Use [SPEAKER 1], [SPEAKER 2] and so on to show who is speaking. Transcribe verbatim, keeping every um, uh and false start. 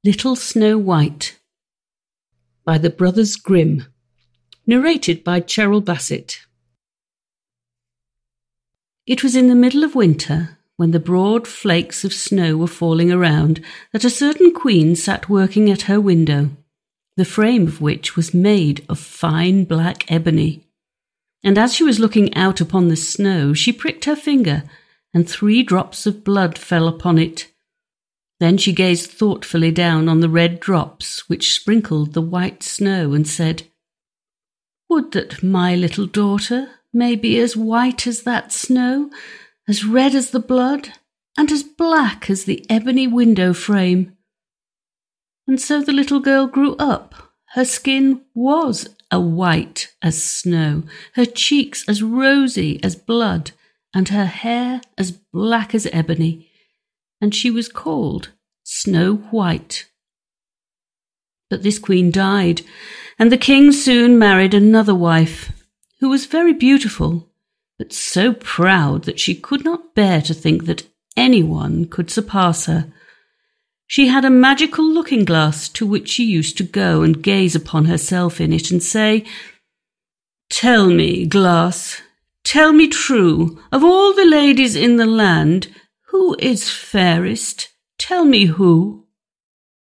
[SPEAKER 1] Little Snow White by the Brothers Grimm. Narrated by Cheryl Bassett. It was in the middle of winter, when the broad flakes of snow were falling around, that a certain queen sat working at her window, the frame of which was made of fine black ebony. And as she was looking out upon the snow, she pricked her finger, and three drops of blood fell upon it. Then she gazed thoughtfully down on the red drops which sprinkled the white snow, and said, "Would that my little daughter may be as white as that snow, as red as the blood, and as black as the ebony window frame." And so the little girl grew up. Her skin was a white as snow, her cheeks as rosy as blood, and her hair as black as ebony, and she was called Snow White. But this queen died, and the king soon married another wife, who was very beautiful, but so proud that she could not bear to think that anyone could surpass her. She had a magical looking-glass to which she used to go and gaze upon herself in it and say, "Tell me, glass, tell me true, of all the ladies in the land, who is fairest? Tell me who?"